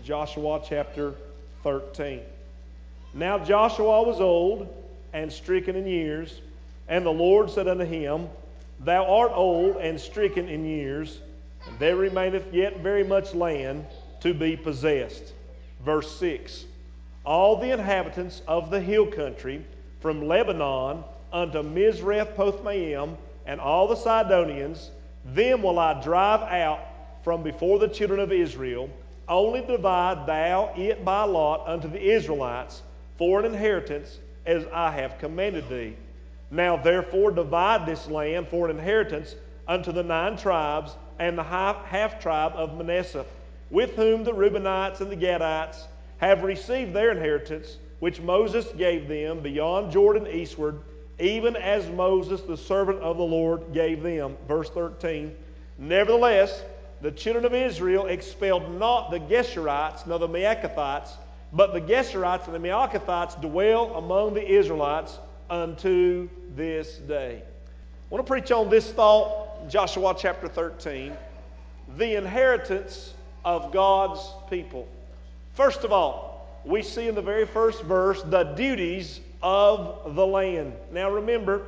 Joshua chapter 13. Now Joshua was old and stricken in years, and the Lord said unto him, Thou art old and stricken in years, and there remaineth yet very much land to be possessed. Verse 6. All the inhabitants of the hill country, from Lebanon unto Misrephothmaim, and all the Sidonians, them will I drive out from before the children of Israel. Only divide thou it by lot unto the Israelites for an inheritance, as I have commanded thee. Now therefore divide this land for an inheritance unto the 9 tribes and the half tribe of Manasseh, with whom the Reubenites and the Gadites have received their inheritance, which Moses gave them beyond Jordan eastward, even as Moses the servant of the Lord gave them. Verse 13. Nevertheless, the children of Israel expelled not the Geshurites nor the Maacathites, but the Geshurites and the Maacathites dwell among the Israelites unto this day. I want to preach on this thought, Joshua chapter 13, the inheritance of God's people. First of all, we see in the very first verse the duties of the land. Now remember,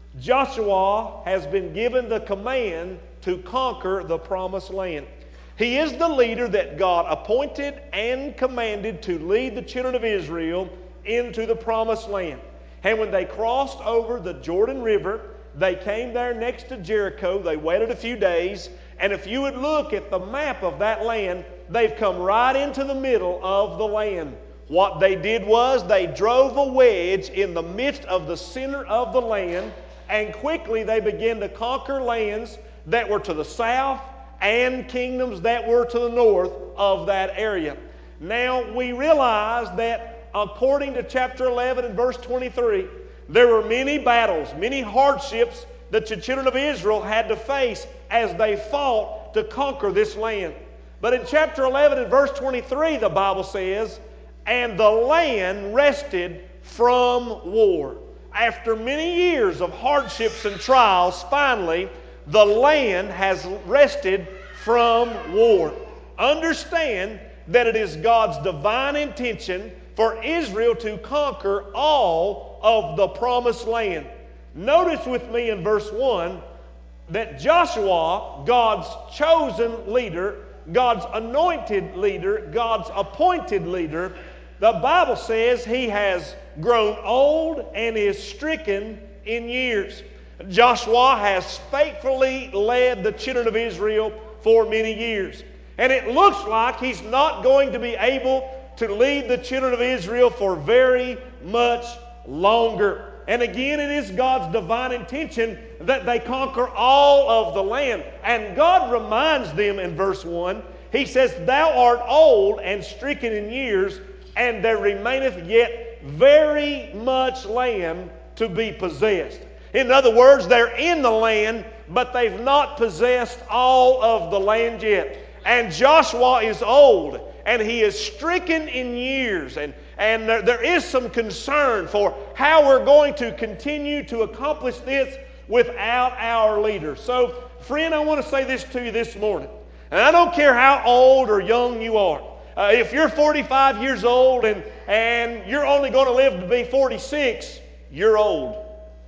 Joshua has been given the command to conquer the promised land. He is the leader that God appointed and commanded to lead the children of Israel into the promised land. And when they crossed over the Jordan River, they came there next to Jericho. They waited a few days. And if you would look at the map of that land, they've come right into the middle of the land. What they did was they drove a wedge in the midst of the center of the land, and quickly they began to conquer lands that were to the south and kingdoms that were to the north of that area. Now we realize that according to chapter 11 and verse 23, there were many battles, many hardships that the children of Israel had to face as they fought to conquer this land. But in chapter 11 and verse 23, the Bible says, and the land rested from war. After many years of hardships and trials, finally, the land has rested from war. Understand that it is God's divine intention for Israel to conquer all of the promised land. Notice with me in verse 1 that Joshua, God's chosen leader, God's anointed leader, God's appointed leader, the Bible says he has grown old and is stricken in years. Joshua has faithfully led the children of Israel for many years. And it looks like he's not going to be able to lead the children of Israel for very much longer. And again, it is God's divine intention that they conquer all of the land. And God reminds them in verse 1, He says, Thou art old and stricken in years, and there remaineth yet very much land to be possessed. In other words, they're in the land, but they've not possessed all of the land yet. And Joshua is old, and he is stricken in years. And there is some concern for how we're going to continue to accomplish this without our leader. So, friend, I want to say this to you this morning. And I don't care how old or young you are. If you're 45 years old and you're only going to live to be 46, you're old.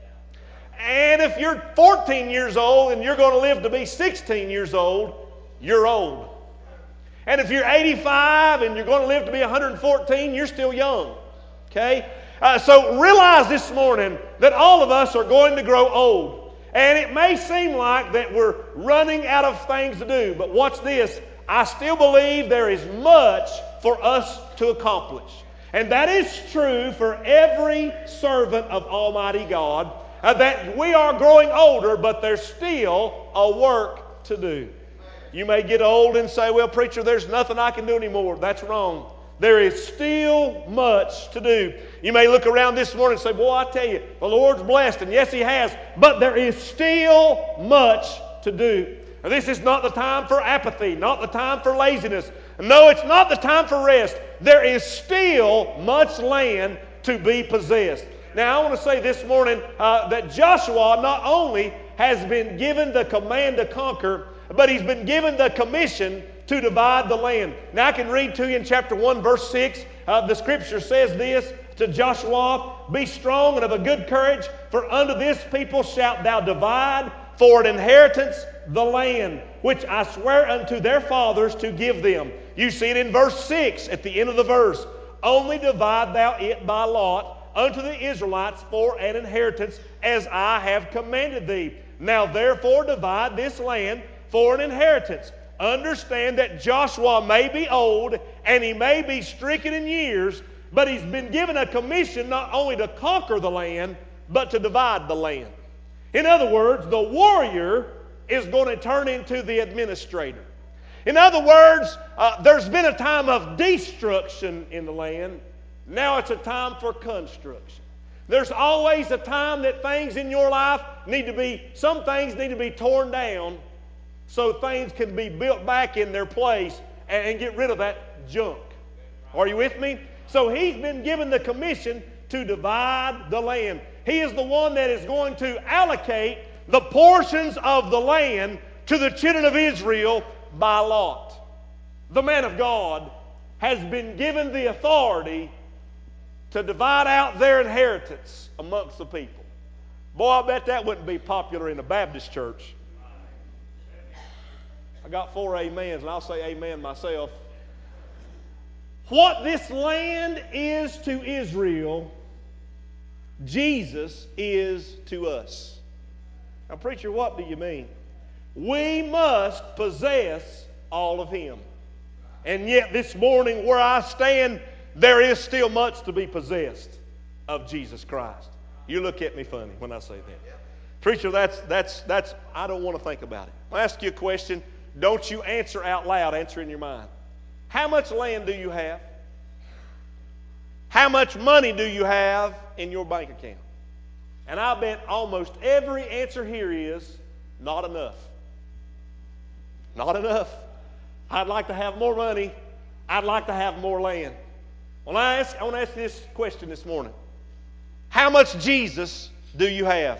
And if you're 14 years old and you're going to live to be 16 years old, you're old. And if you're 85 and you're going to live to be 114, you're still young. Okay? So realize this morning that all of us are going to grow old. And it may seem like that we're running out of things to do. But watch this. I still believe there is much for us to accomplish. And that is true for every servant of Almighty God. That we are growing older, but there's still a work to do. You may get old and say, well, preacher, there's nothing I can do anymore. That's wrong. There is still much to do. You may look around this morning and say, boy, I tell you, the Lord's blessed, and yes, He has, but there is still much to do. Now, this is not the time for apathy, not the time for laziness. No, it's not the time for rest. There is still much land to be possessed. Now, I want to say this morning that Joshua not only has been given the command to conquer, but he's been given the commission to divide the land. Now I can read to you in chapter 1 verse 6. The scripture says this to Joshua, "Be strong and of a good courage, for unto this people shalt thou divide for an inheritance the land, which I swear unto their fathers to give them." You see it in verse 6 at the end of the verse. "Only divide thou it by lot unto the Israelites for an inheritance, as I have commanded thee. Now therefore divide this land for an inheritance." Understand that Joshua may be old and he may be stricken in years, but he's been given a commission not only to conquer the land, but to divide the land. In other words, the warrior is going to turn into the administrator. In other words, there's been a time of destruction in the land. Now it's a time for construction. There's always a time that things in your life some things need to be torn down so things can be built back in their place and get rid of that junk. Are you with me? So he's been given the commission to divide the land. He is the one that is going to allocate the portions of the land to the children of Israel by lot. The man of God has been given the authority to divide out their inheritance amongst the people. Boy, I bet that wouldn't be popular in a Baptist church. I got 4 amens, and I'll say amen myself. What this land is to Israel, Jesus is to us. Now, preacher, what do you mean? We must possess all of Him. And yet this morning where I stand, there is still much to be possessed of Jesus Christ. You look at me funny when I say that. Preacher, that's I don't want to think about it. I'll ask you a question. Don't you answer out loud, answer in your mind. How much land do you have? How much money do you have in your bank account? And I bet almost every answer here is not enough. Not enough. I'd like to have more money. I'd like to have more land. Well, I want to ask this question this morning. How much Jesus do you have?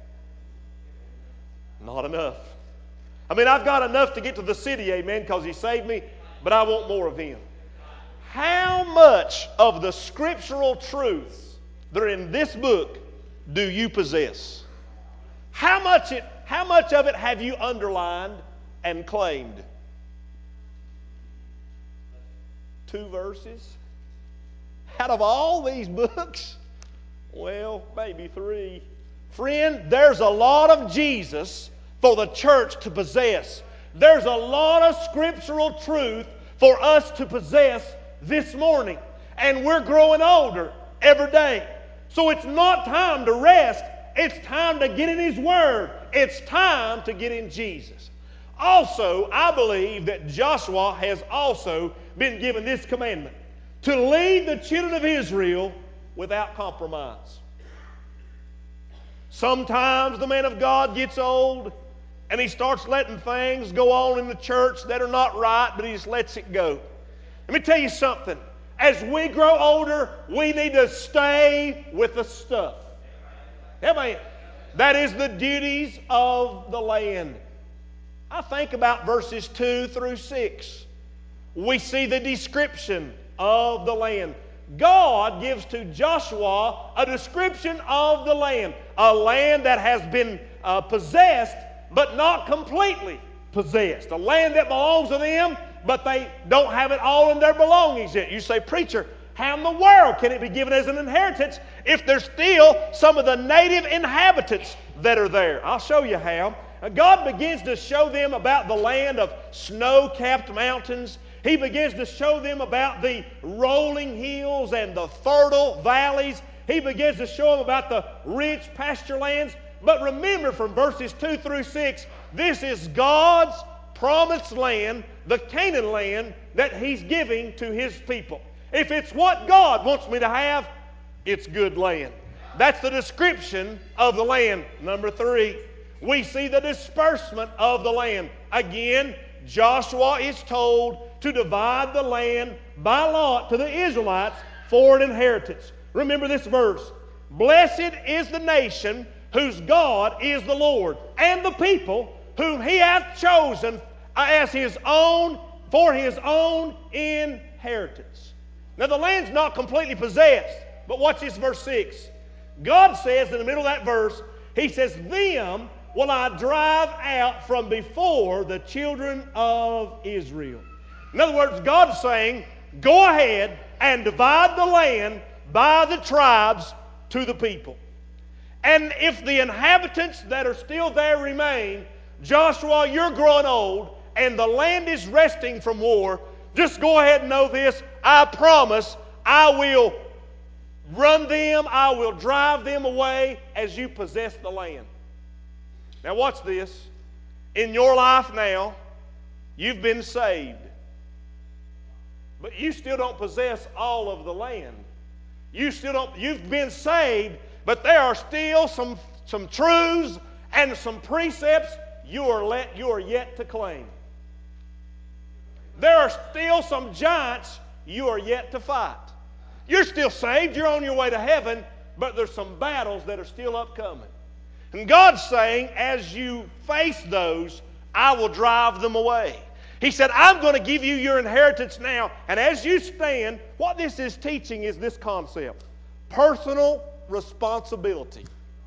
Not enough. I mean, I've got enough to get to the city, amen, because He saved me, but I want more of Him. How much of the scriptural truths that are in this book do you possess? How much of it have you underlined and claimed? 2 verses? Out of all these books? Well, maybe 3. Friend, there's a lot of Jesus for the church to possess. There's a lot of scriptural truth for us to possess this morning. And we're growing older every day. So it's not time to rest. It's time to get in His Word. It's time to get in Jesus. Also, I believe that Joshua has also been given this commandment: to lead the children of Israel without compromise. Sometimes the man of God gets old and he starts letting things go on in the church that are not right, but he just lets it go. Let me tell you something. As we grow older, we need to stay with the stuff. Amen. That is the duties of the land. I think about verses 2 through 6. We see the description of the land. God gives to Joshua a description of the land. A land that has been possessed, but not completely possessed. A land that belongs to them, but they don't have it all in their belongings yet. You say, preacher, how in the world can it be given as an inheritance if there's still some of the native inhabitants that are there? I'll show you how. God begins to show them about the land of snow-capped mountains. He begins to show them about the rolling hills and the fertile valleys. He begins to show them about the rich pasture lands. But remember, from verses 2 through 6, this is God's promised land, the Canaan land that He's giving to His people. If it's what God wants me to have, it's good land. That's the description of the land. Number 3, we see the disbursement of the land. Again, Joshua is told to divide the land by lot to the Israelites for an inheritance. Remember this verse. Blessed is the nation whose God is the Lord, and the people whom He hath chosen as His own for his own inheritance. Now the land's not completely possessed, but watch this, verse 6. God says in the middle of that verse, he says, them will I drive out from before the children of Israel. In other words, God's saying, go ahead and divide the land by the tribes to the people. And if the inhabitants that are still there remain, Joshua, you're growing old, and the land is resting from war, just go ahead and know this, I promise I will run them, I will drive them away as you possess the land. Now watch this. In your life now, you've been saved. But you still don't possess all of the land. You've been saved, but there are still some truths and some precepts you are yet to claim. There are still some giants you are yet to fight. You're still saved, you're on your way to heaven, but there's some battles that are still upcoming. And God's saying, as you face those, I will drive them away. He said, I'm going to give you your inheritance now. And as you stand, what this is teaching is this concept: personal responsibility.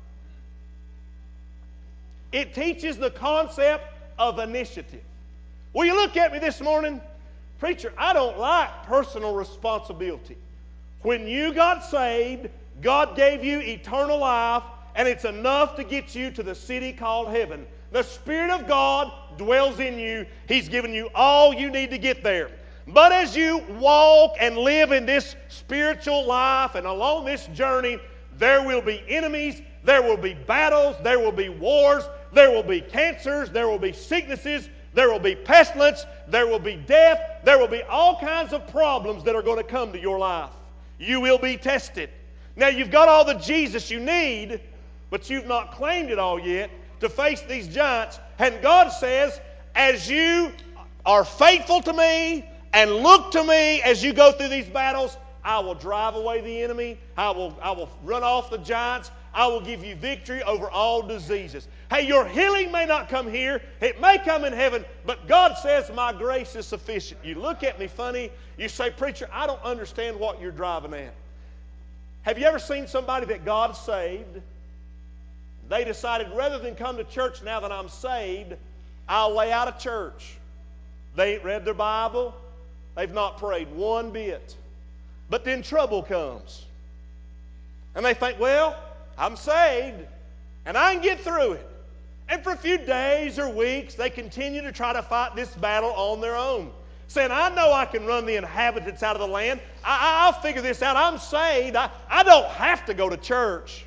It teaches the concept of initiative. Will you look at me this morning? Preacher, I don't like personal responsibility. When you got saved, God gave you eternal life, and it's enough to get you to the city called heaven. The Spirit of God dwells in you. He's given you all you need to get there. But as you walk and live in this spiritual life and along this journey, there will be enemies, there will be battles, there will be wars, there will be cancers, there will be sicknesses, there will be pestilence, there will be death, there will be all kinds of problems that are going to come to your life. You will be tested. Now you've got all the Jesus you need, but you've not claimed it all yet to face these giants. And God says, as you are faithful to me and look to me as you go through these battles, I will drive away the enemy. I will run off the giants. I will give you victory over all diseases. Hey, your healing may not come here. It may come in heaven. But God says, my grace is sufficient. You look at me funny. You say, preacher, I don't understand what you're driving at. Have you ever seen somebody that God saved? They decided, rather than come to church now that I'm saved, I'll lay out of church. They ain't read their Bible. They've not prayed one bit. But then trouble comes. And they think, well, I'm saved, and I can get through it. And for a few days or weeks, they continue to try to fight this battle on their own, saying, I know I can run the inhabitants out of the land. I'll figure this out. I'm saved. I don't have to go to church.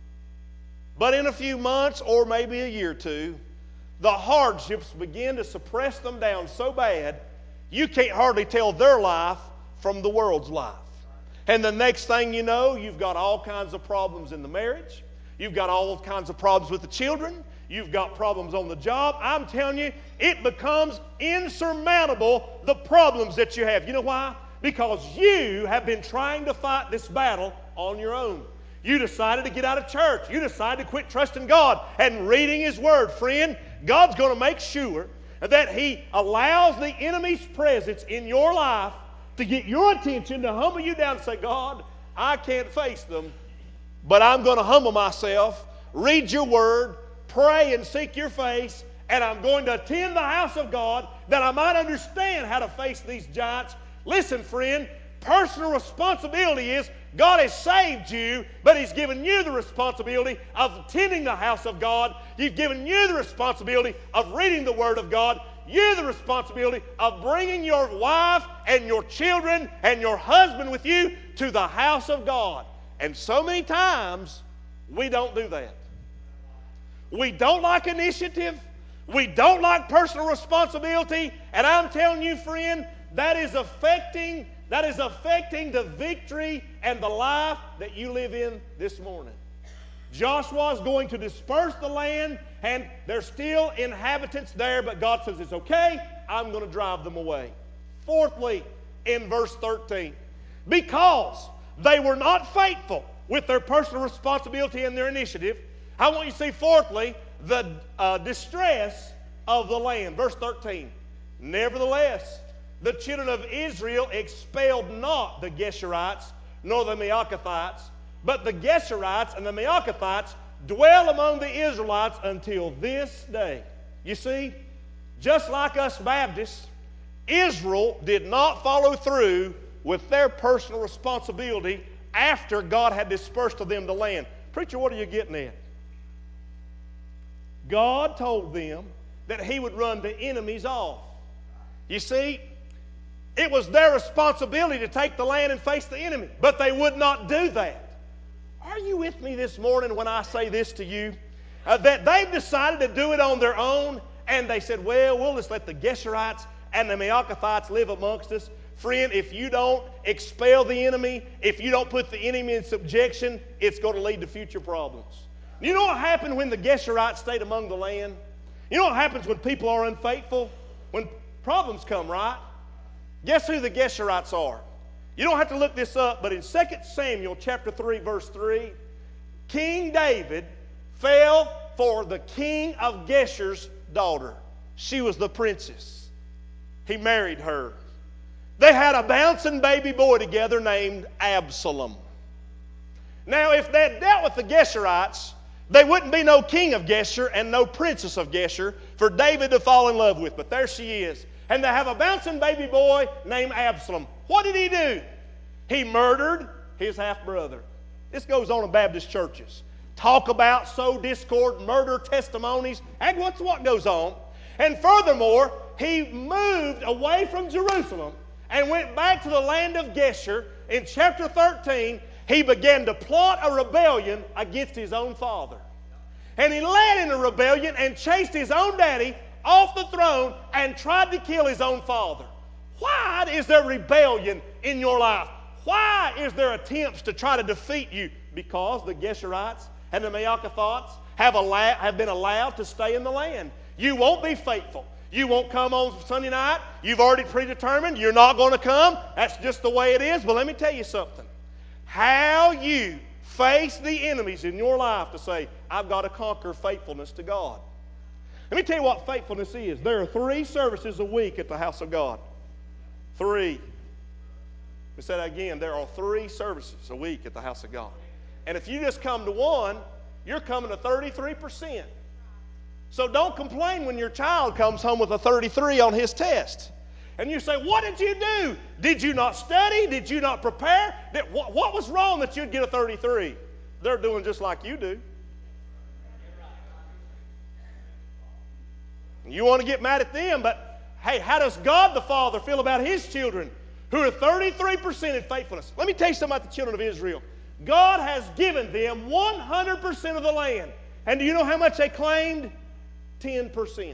But in a few months, or maybe a year or two, the hardships begin to suppress them down so bad, you can't hardly tell their life from the world's life. And the next thing you know, you've got all kinds of problems in the marriage. You've got all kinds of problems with the children. You've got problems on the job. I'm telling you, it becomes insurmountable, the problems that you have. You know why? Because you have been trying to fight this battle on your own. You decided to get out of church. You decided to quit trusting God and reading His Word. Friend, God's going to make sure that He allows the enemy's presence in your life to get your attention, to humble you down and say, God, I can't face them, but I'm going to humble myself, read your Word, pray and seek your face, and I'm going to attend the house of God that I might understand how to face these giants. Listen, friend, personal responsibility is God has saved you, but He's given you the responsibility of attending the house of God. He's given you the responsibility of reading the Word of God. You the responsibility of bringing your wife and your children and your husband with you to the house of God. And so many times, we don't do that. We don't like initiative. We don't like personal responsibility. And I'm telling you, friend, that is affecting the victory and the life that you live in this morning. Joshua is going to disperse the land, and there's still inhabitants there, but God says, it's okay, I'm going to drive them away. Fourthly, in verse 13, because they were not faithful with their personal responsibility and their initiative, I want you to see, fourthly, the distress of the land. Verse 13, nevertheless, the children of Israel expelled not the Geshurites nor the Maacathites, but the Geshurites and the Maacathites dwell among the Israelites until this day. You see, just like us Baptists, Israel did not follow through with their personal responsibility after God had dispersed to them the land. Preacher, what are you getting at? God told them that He would run the enemies off. You see, it was their responsibility to take the land and face the enemy, but they would not do that. Are you with me this morning when I say this to you? That they've decided to do it on their own, and they said, well, we'll just let the Geshurites and the Maacathites live amongst us. Friend, if you don't expel the enemy, if you don't put the enemy in subjection, it's going to lead to future problems. You know what happened when the Geshurites stayed among the land? You know what happens when people are unfaithful? When problems come, right? Guess who the Geshurites are? You don't have to look this up, but in 2 Samuel chapter 3, verse 3, King David fell for the king of Geshur's daughter. She was the princess. He married her. They had a bouncing baby boy together named Absalom. Now, if they had dealt with the Geshurites, there wouldn't be no king of Geshur and no princess of Geshur for David to fall in love with. But there she is. And they have a bouncing baby boy named Absalom. What did he do? He murdered his half-brother. This goes on in Baptist churches. Talk about, sow discord, murder testimonies. And what's what goes on? And furthermore, he moved away from Jerusalem and went back to the land of Geshur. In chapter 13, he began to plot a rebellion against his own father. And he led in a rebellion and chased his own daddy off the throne and tried to kill his own father. Why is there rebellion in your life? Why is there attempts to try to defeat you? Because the Geshurites and the Maacathites have been allowed to stay in the land. You won't be faithful. You won't come on Sunday night. You've already predetermined you're not going to come. That's just the way it is. But let me tell you something. How you face the enemies in your life to say, I've got to conquer faithfulness to God. Let me tell you what faithfulness is. There are 3 services a week at the house of God. 3. Let me say that again. There are 3 services a week at the house of God. And if you just come to one, you're coming to 33%. So don't complain when your child comes home with a 33 on his test. And you say, what did you do? Did you not study? Did you not prepare? What was wrong that you'd get a 33? They're doing just like you do. You want to get mad at them, but hey, how does God the Father feel about His children who are 33% in faithfulness? Let me tell you something about the children of Israel. God has given them 100% of the land. And do you know how much they claimed? 10%.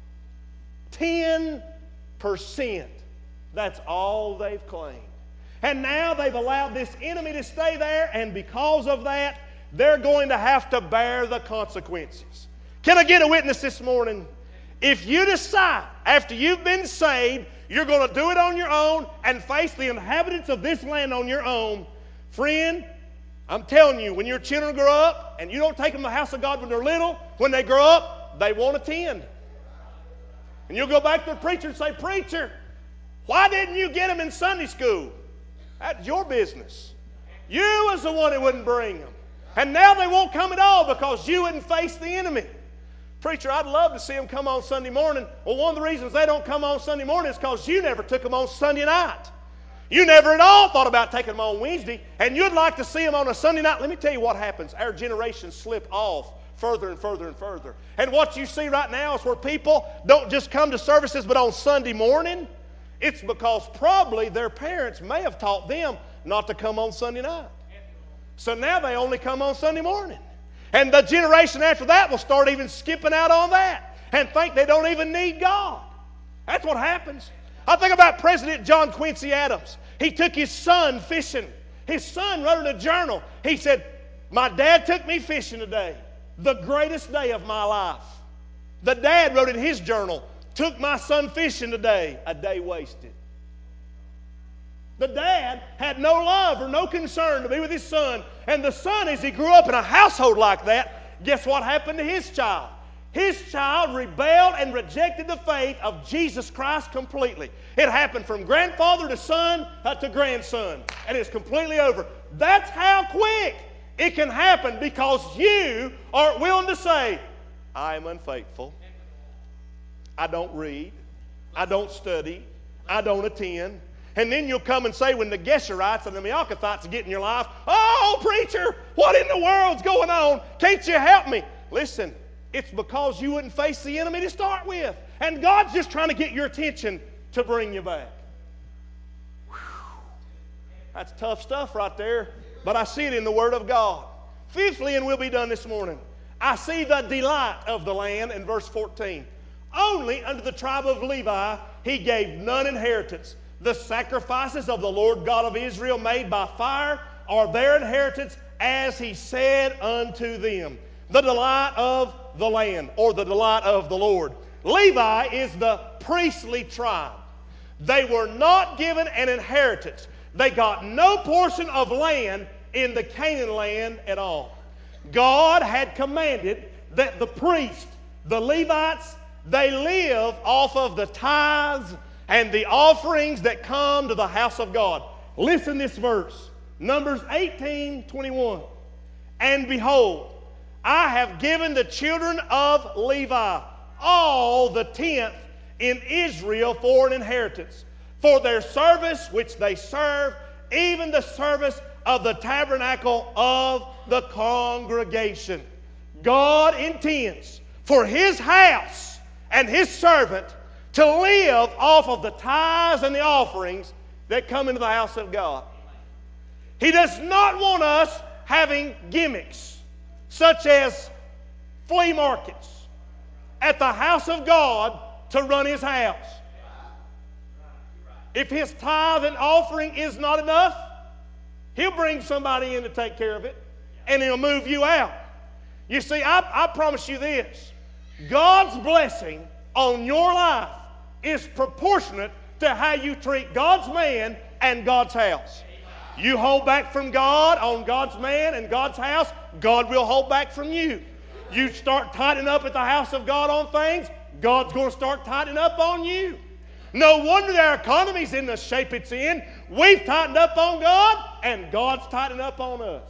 10%. That's all they've claimed. And now they've allowed this enemy to stay there, and because of that, they're going to have to bear the consequences. Can I get a witness this morning? If you decide, after you've been saved, you're going to do it on your own and face the inhabitants of this land on your own, friend, I'm telling you, when your children grow up and you don't take them to the house of God when they're little, when they grow up, they won't attend. And you'll go back to the preacher and say, preacher, why didn't you get them in Sunday school? That's your business. You was the one who wouldn't bring them. And now they won't come at all because you wouldn't face the enemy. Preacher, I'd love to see them come on Sunday morning. Well, one of the reasons they don't come on Sunday morning is because you never took them on Sunday night. You never at all thought about taking them on Wednesday, and you'd like to see them on a Sunday night. Let me tell you what happens. Our generation slip off further and further and further. And what you see right now is where people don't just come to services but on Sunday morning. It's because probably their parents may have taught them not to come on Sunday night. So now they only come on Sunday morning. And the generation after that will start even skipping out on that and think they don't even need God. That's what happens. I think about President John Quincy Adams. He took his son fishing. His son wrote in a journal. He said, my dad took me fishing today. The greatest day of my life. The dad wrote in his journal, took my son fishing today. A day wasted. The dad had no love or no concern to be with his son. And the son, as he grew up in a household like that, guess what happened to his child? His child rebelled and rejected the faith of Jesus Christ completely. It happened from grandfather to son to grandson, and it's completely over. That's how quick it can happen because you aren't willing to say, I am unfaithful. I don't read. I don't study. I don't attend. And then you'll come and say when the Geshurites and the Meakathites get in your life, oh, preacher, what in the world's going on? Can't you help me? Listen, it's because you wouldn't face the enemy to start with. And God's just trying to get your attention to bring you back. Whew. That's tough stuff right there. But I see it in the Word of God. Fifthly, and we'll be done this morning, I see the delight of the land in verse 14. Only unto the tribe of Levi he gave none inheritance. The sacrifices of the Lord God of Israel made by fire are their inheritance, as he said unto them. The delight of the land, or the delight of the Lord. Levi is the priestly tribe. They were not given an inheritance. They got no portion of land in the Canaan land at all. God had commanded that the priests, the Levites, they live off of the tithes and the offerings that come to the house of God. Listen to this verse, Numbers 18:21. And behold, I have given the children of Levi all the tenth in Israel for an inheritance, for their service which they serve, even the service of the tabernacle of the congregation. God intends for His house and His servant to live off of the tithes and the offerings that come into the house of God. He does not want us having gimmicks such as flea markets at the house of God to run His house. If His tithe and offering is not enough, He'll bring somebody in to take care of it, and He'll move you out. You see, I promise you this. God's blessing on your life is proportionate to how you treat God's man and God's house. You hold back from God on God's man and God's house, God will hold back from you. You start tightening up at the house of God on things, God's going to start tightening up on you. No wonder our economy's in the shape it's in. We've tightened up on God, and God's tightening up on us.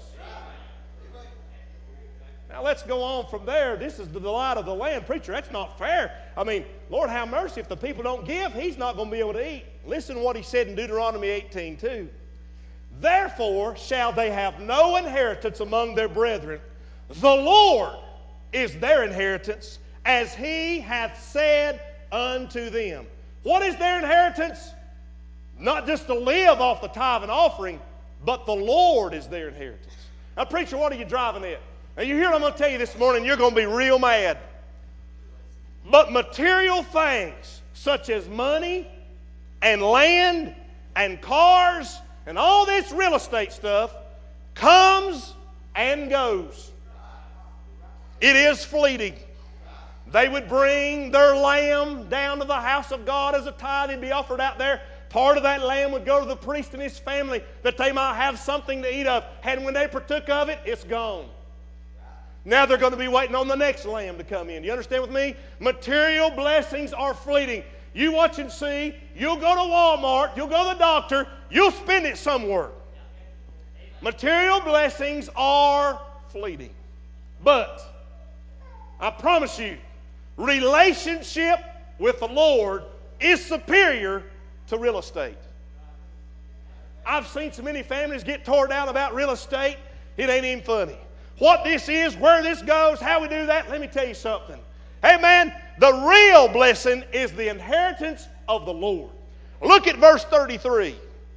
Now let's go on from there. This is the delight of the land. Preacher, that's not fair. I mean, Lord have mercy. If the people don't give, He's not going to be able to eat. Listen to what He said in Deuteronomy 18:2. Therefore shall they have no inheritance among their brethren. The Lord is their inheritance, as He hath said unto them. What is their inheritance? Not just to live off the tithe and offering, but the Lord is their inheritance. Now, preacher, what are you driving at? Now, you hear what I'm going to tell you this morning, you're going to be real mad. But material things, such as money and land and cars and all this real estate stuff, comes and goes. It is fleeting. They would bring their lamb down to the house of God as a tithe and be offered out there. Part of that lamb would go to the priest and his family that they might have something to eat of. And when they partook of it, it's gone. Now they're going to be waiting on the next lamb to come in. You understand with me? Material blessings are fleeting. You watch and see. You'll go to Walmart. You'll go to the doctor. You'll spend it somewhere. Material blessings are fleeting. But I promise you, relationship with the Lord is superior to real estate. I've seen so many families get tore down about real estate, it ain't even funny. What this is, where this goes, how we do that, let me tell you something. Hey man, the real blessing is the inheritance of the Lord. Look at verse 33.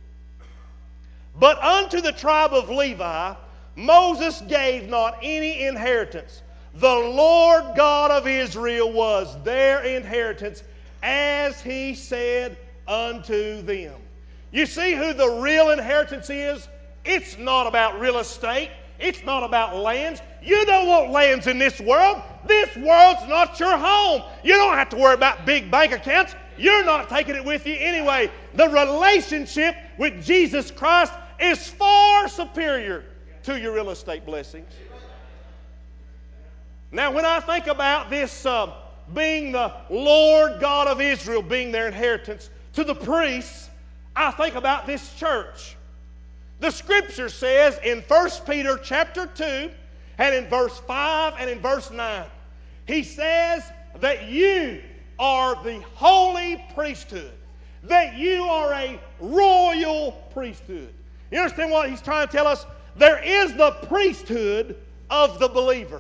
But unto the tribe of Levi, Moses gave not any inheritance. The Lord God of Israel was their inheritance, as He said unto them. You see who the real inheritance is? It's not about real estate. It's not about lands. You don't want lands in this world. This world's not your home. You don't have to worry about big bank accounts. You're not taking it with you anyway. The relationship with Jesus Christ is far superior to your real estate blessings. Now, when I think about this being the Lord God of Israel being their inheritance to the priests, I think about this church. The Scripture says in 1 Peter chapter 2 and in verse 5 and in verse 9, he says that you are the holy priesthood, that you are a royal priesthood. You understand what he's trying to tell us? There is the priesthood of the believer.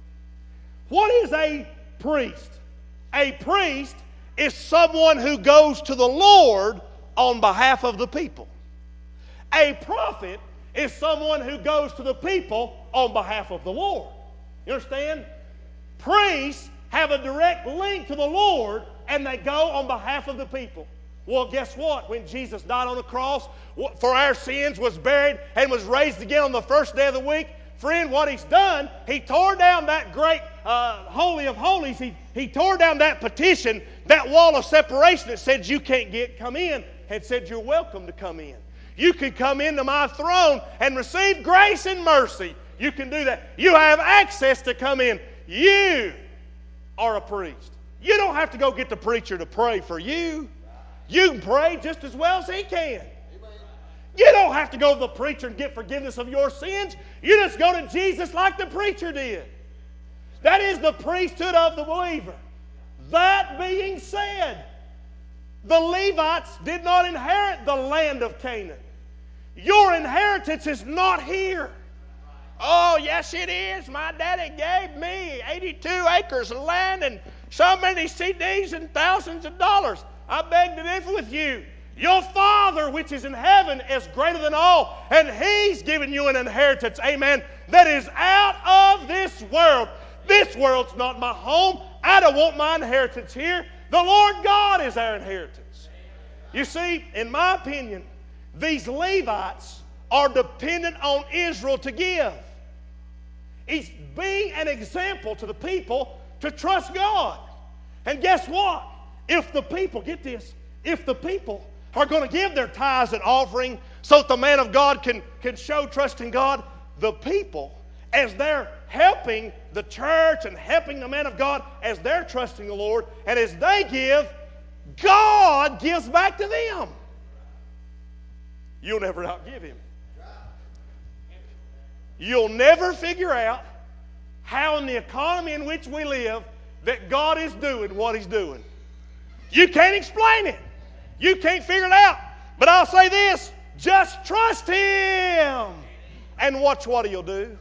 What is a priest? A priest is someone who goes to the Lord on behalf of the people. A prophet is someone who goes to the people on behalf of the Lord. You understand? Priests have a direct link to the Lord, and they go on behalf of the people. Well, guess what? When Jesus died on the cross for our sins, was buried, and was raised again on the first day of the week, friend, what he's done, he tore down that great Holy of Holies. He tore down that partition, that wall of separation that said you can't come in, and said you're welcome to come in. You can come into my throne and receive grace and mercy. You can do that. You have access to come in. You are a priest. You don't have to go get the preacher to pray for you. You can pray just as well as he can. You don't have to go to the preacher and get forgiveness of your sins. You just go to Jesus like the preacher did. That is the priesthood of the believer. That being said, the Levites did not inherit the land of Canaan. Your inheritance is not here. Oh, yes it is. My daddy gave me 82 acres of land and so many CDs and thousands of dollars. I beg to differ with you. Your Father which is in heaven is greater than all, and He's given you an inheritance, amen, that is out of this world. This world's not my home. I don't want my inheritance here. The Lord God is our inheritance. You see, in my opinion, these Levites are dependent on Israel to give. He's being an example to the people to trust God. And guess what? If the people, get this, if the people are going to give their tithes and offering so that the man of God can show trust in God, the people, as they're helping the church and helping the man of God, as they're trusting the Lord, and as they give, God gives back to them. You'll never outgive Him. You'll never figure out how in the economy in which we live that God is doing what He's doing. You can't explain it. You can't figure it out. But I'll say this, just trust Him and watch what He'll do.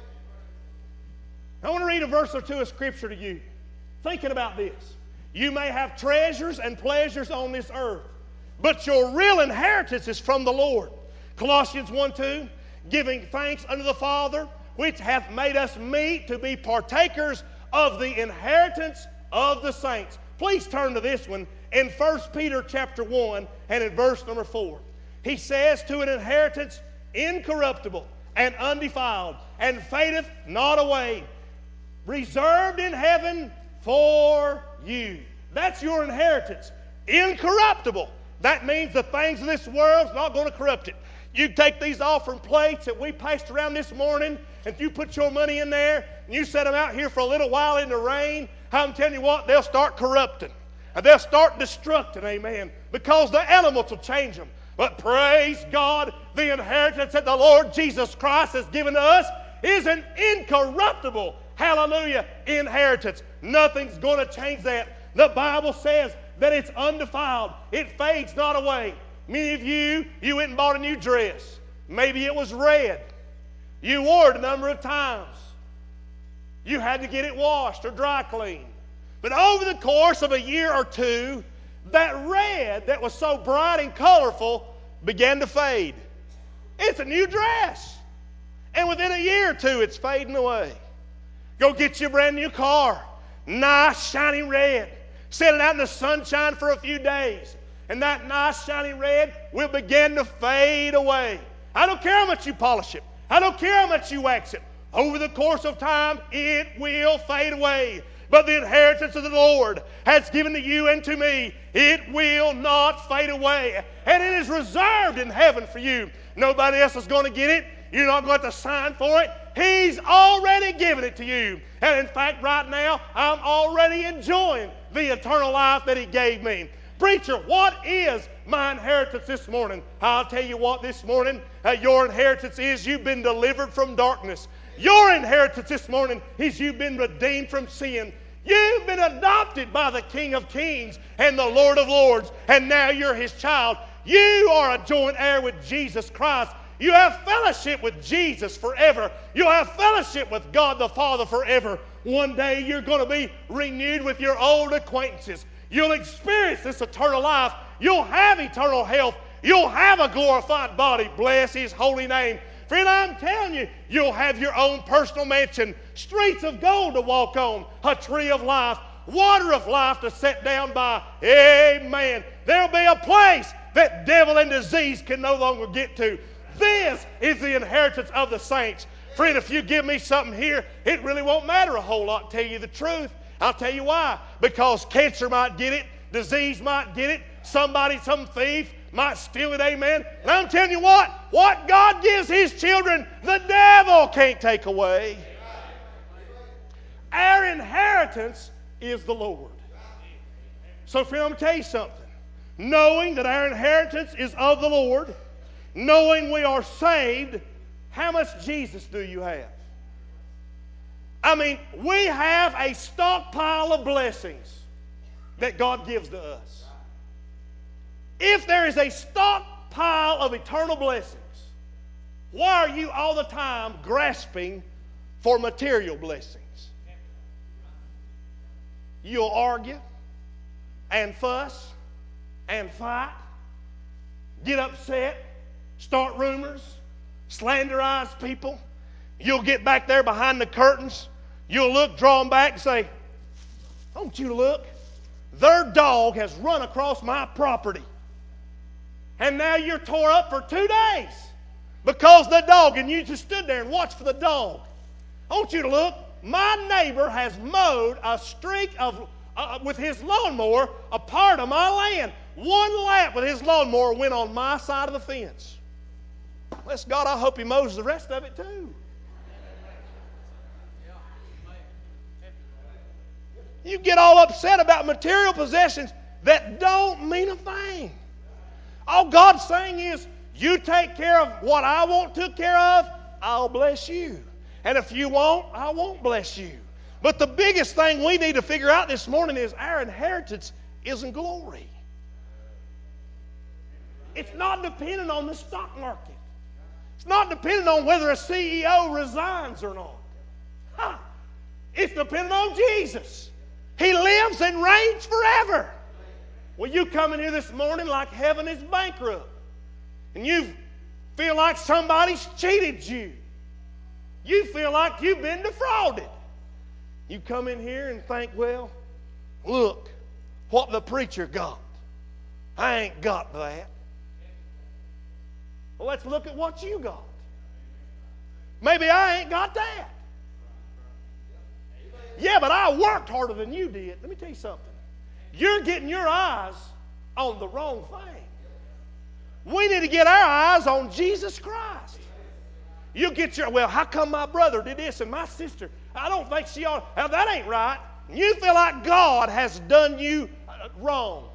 I want to read a verse or two of Scripture to you. Thinking about this. You may have treasures and pleasures on this earth, but your real inheritance is from the Lord. Colossians 1:2, giving thanks unto the Father, which hath made us meet to be partakers of the inheritance of the saints. Please turn to this one in 1 Peter chapter 1 and in verse number 4. He says, to an inheritance incorruptible and undefiled and fadeth not away, reserved in heaven for you. That's your inheritance. Incorruptible. That means the things of this world's not going to corrupt it. You take these offering plates that we passed around this morning, and if you put your money in there and you set them out here for a little while in the rain, I'm telling you what, they'll start corrupting. And they'll start destructing, amen, because the elements will change them. But praise God, the inheritance that the Lord Jesus Christ has given to us is an incorruptible, hallelujah, inheritance. Nothing's going to change that. The Bible says that it's undefiled. It fades not away. Many of you went and bought a new dress. Maybe it was red. You wore it a number of times. You had to get it washed or dry cleaned. But over the course of a year or two, that red that was so bright and colorful began to fade. It's a new dress. And within a year or two, it's fading away. Go get you a brand new car. Nice, shiny red. Set it out in the sunshine for a few days. And that nice, shiny red will begin to fade away. I don't care how much you polish it. I don't care how much you wax it. Over the course of time, it will fade away. But the inheritance of the Lord has given to you and to me. It will not fade away. And it is reserved in heaven for you. Nobody else is going to get it. You're not going to have to sign for it. He's already given it to you. And in fact, right now, I'm already enjoying the eternal life that He gave me. Preacher, what is my inheritance this morning? I'll tell you what this morning, your inheritance is you've been delivered from darkness. Your inheritance this morning is you've been redeemed from sin. You've been adopted by the King of Kings and the Lord of Lords, and now you're His child. You are a joint heir with Jesus Christ. You have fellowship with Jesus forever. You'll have fellowship with God the Father forever. One day you're going to be renewed with your old acquaintances. You'll experience this eternal life. You'll have eternal health. You'll have a glorified body. Bless His holy name. Friend, I'm telling you, you'll have your own personal mansion, streets of gold to walk on, a tree of life, water of life to sit down by. Amen. There'll be a place that devil and disease can no longer get to. This is the inheritance of the saints. Friend, if you give me something here, it really won't matter a whole lot, to tell you the truth. I'll tell you why. Because cancer might get it, disease might get it, some thief might steal it, amen. And I'm telling you what God gives His children, the devil can't take away. Our inheritance is the Lord. So friend, I'm going to tell you something. Knowing that our inheritance is of the Lord, knowing we are saved, how much Jesus do you have? I mean, we have a stockpile of blessings that God gives to us. If there is a stockpile of eternal blessings, why are you all the time grasping for material blessings? You'll argue and fuss and fight, get upset, start rumors, slanderize people. You'll get back there behind the curtains. You'll look, draw them back and say, don't you look? Their dog has run across my property. And now you're tore up for 2 days because the dog, and you just stood there and watched for the dog. I want you to look. My neighbor has mowed a streak of, with his lawnmower, a part of my land. One lap with his lawnmower went on my side of the fence. Bless God, I hope he mows the rest of it too. You get all upset about material possessions that don't mean a thing. All God's saying is, you take care of what I want took care of, I'll bless you. And if you won't, I won't bless you. But the biggest thing we need to figure out this morning is our inheritance isn't glory. It's not dependent on the stock market. It's not dependent on whether a CEO resigns or not. It's dependent on Jesus. He lives and reigns forever. Well, you come in here this morning like heaven is bankrupt. And you feel like somebody's cheated you. You feel like you've been defrauded. You come in here and think, well, look what the preacher got. I ain't got that. Well, let's look at what you got. Maybe I ain't got that. Yeah, but I worked harder than you did. Let me tell you something. You're getting your eyes on the wrong thing. We need to get our eyes on Jesus Christ. You get your, well, how come my brother did this and my sister? I don't think she ought. Now, that ain't right. You feel like God has done you wrong.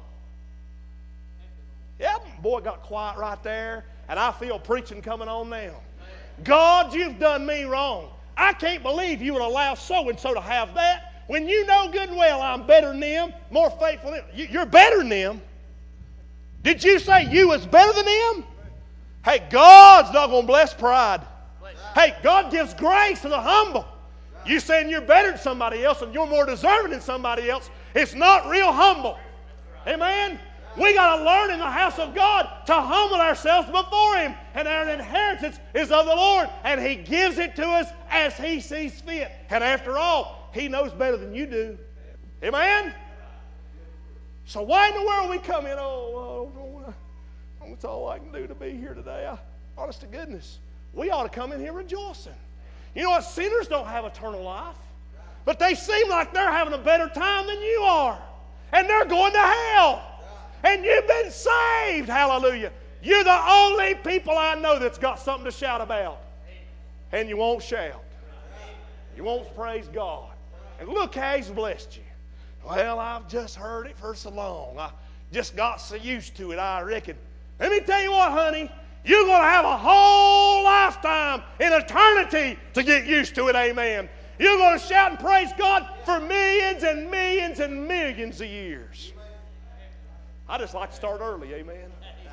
Yep, boy, got quiet right there, and I feel preaching coming on now. God, you've done me wrong. I can't believe you would allow so-and-so to have that when you know good and well I'm better than them, more faithful than them. You're better than them. Did you say you was better than them? Hey, God's not going to bless pride. Hey, God gives grace to the humble. You saying you're better than somebody else and you're more deserving than somebody else, it's not real humble. Amen? We got to learn in the house of God to humble ourselves before Him. And our inheritance is of the Lord. And He gives it to us as He sees fit. And after all, He knows better than you do. Amen? So why in the world we come in, that's all I can do to be here today. Honest to goodness, we ought to come in here rejoicing. You know what? Sinners don't have eternal life. But they seem like they're having a better time than you are. And they're going to hell. And you've been saved. Hallelujah. You're the only people I know that's got something to shout about. And you won't shout. You won't praise God. And look how He's blessed you. Well, I've just heard it for so long. I just got so used to it, I reckon. Let me tell you what, honey. You're going to have a whole lifetime in eternity to get used to it, amen. You're going to shout and praise God for millions and millions and millions of years. I just like to start early, amen.